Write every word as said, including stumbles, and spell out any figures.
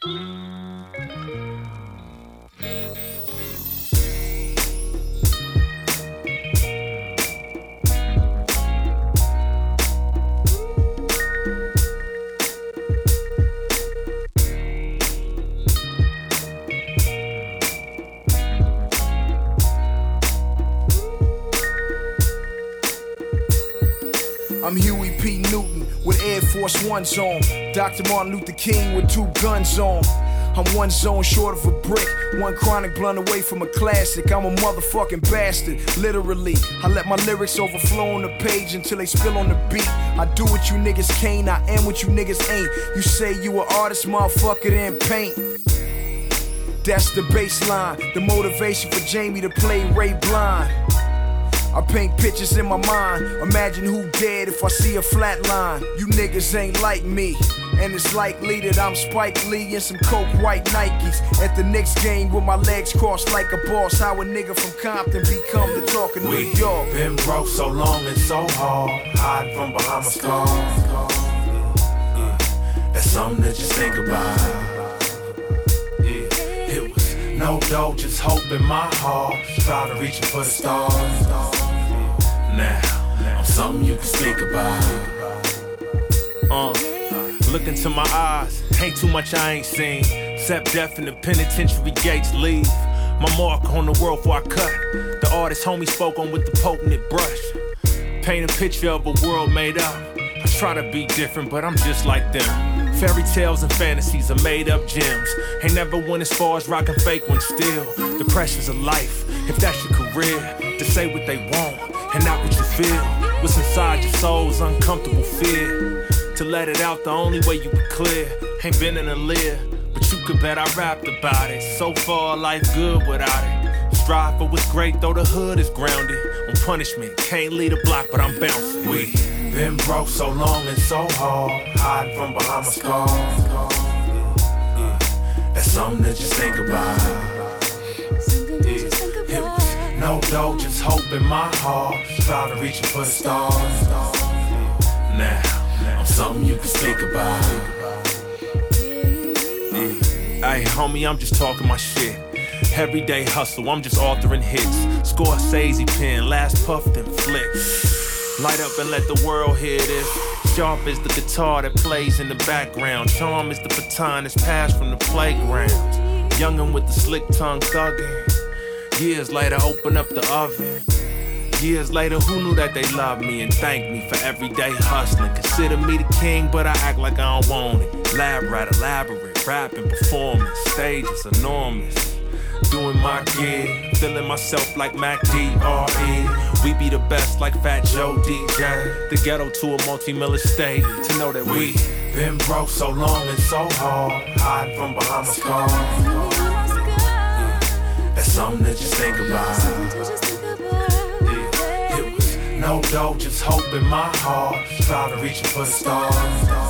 I'm Huey P. Newton with Air Force Ones on. Doctor Martin Luther King with two guns on. I'm one zone short of a brick, one chronic blunt away from a classic. I'm a motherfucking bastard, literally. I let my lyrics overflow on the page until they spill on the beat. I do what you niggas can't, I am what you niggas ain't. You say you an artist, motherfucker, then paint. That's the baseline, the motivation for Jamie to play Ray Blind. I paint pictures in my mind, imagine who dead if I see a flat line. You niggas ain't like me, and it's likely that I'm Spike Lee in some coke white Nikes. At the Knicks game with my legs crossed like a boss, how a nigga from Compton become the talk of New we York. Been broke so long and so hard, hiding from behind my scars. Yeah. That's something to just think about. Yeah. It was no dough, just hope in my heart, trying to reach for the stars. Now, I'm something you can speak about. Uh, look into my eyes, ain't too much I ain't seen. Except death in the penitentiary gates leave. My mark on the world before I cut. The artist homie spoke on with the potent brush. Paint a picture of a world made up. I try to be different, but I'm just like them. Fairy tales and fantasies are made up gems. Ain't never went as far as rockin' fake ones still. The pressures of life, if that's your career, to say what they want and not what you feel. What's inside your soul's uncomfortable fear. To let it out the only way you can clear. Ain't been in a leer, but you could bet I rapped about it. So far, life good without it. Strive for what's great, though the hood is grounded. On punishment, can't lead a block, but I'm bouncing. We been broke so long and so hard, hiding from behind my scars. Yeah. That's something to just think about. Yeah. It was no dough, just hope in my heart, trying to reach for the stars. Now, I'm something you can speak about. Yeah. Hey, homie, I'm just talking my shit. Everyday hustle, I'm just authoring hits. Scorsese pen, last puff, then flick. Light up and let the world hear this. Sharp is the guitar that plays in the background. Charm is the baton that's passed from the playground. Youngin' with the slick tongue thuggin'. Years later, open up the oven. Years later, who knew that they loved me and thanked me for everyday hustling? Consider me the king, but I act like I don't want it. Lab rat, elaborate, rapping, performance. Stages enormous. Doing my gig, feeling myself like Mac D R E. We be the best like Fat Joe D J. The ghetto to a multi-million state. To know that we, we been broke so long and so hard, hiding from behind my scars. Yeah. That's something to just think about. Yeah. It was no dough, just hope in my heart, trying to reach for the stars.